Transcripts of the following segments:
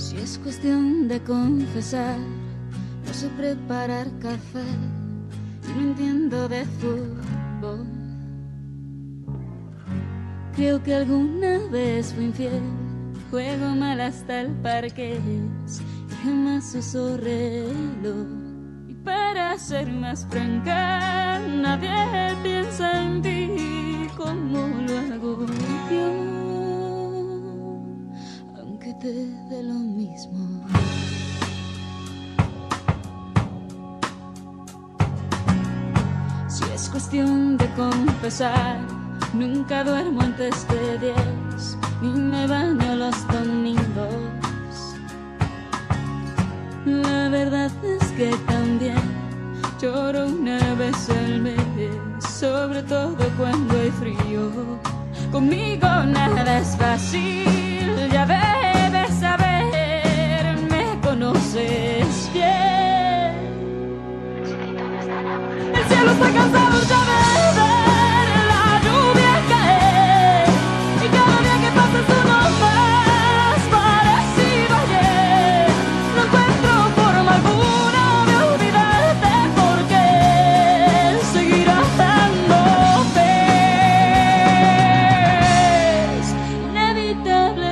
Si es cuestión de confesar, no sé preparar café y no entiendo de fútbol. Creo que alguna vez fui infiel, juego mal hasta el parqués y jamás uso reloj. Y para ser más franca, nadie piensa en ti como lo hago yo, aunque te dé lo mismo. Si es cuestión de confesar, nunca duermo antes de 10, ni me baño los domingos. La verdad es que también lloro una vez al mes, sobre todo cuando hay frío. Conmigo nada es fácil, ya debes saber, me conoces bien. El cielo está cansado ya de ver la lluvia caer, y cada día que pasa es uno más parecido a ayer. No encuentro forma alguna de olvidarte, porque seguir amándote es inevitable.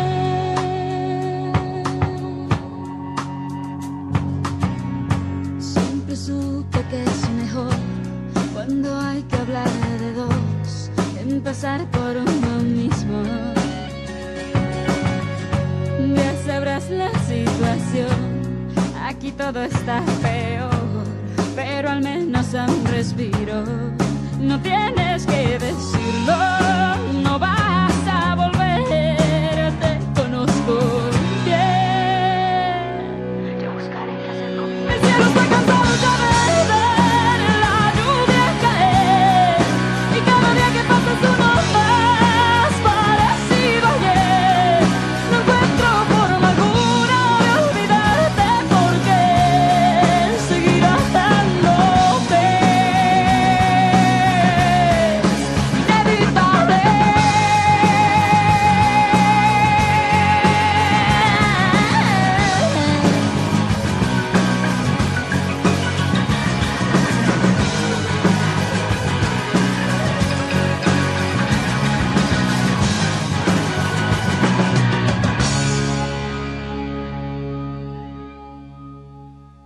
Siempre supe que es mejor, cuando hay que hablar de dos, empezar por uno mismo. Ya sabrás la situación, aquí todo está peor, pero al menos a un respiro. No tienes que decirlo, no va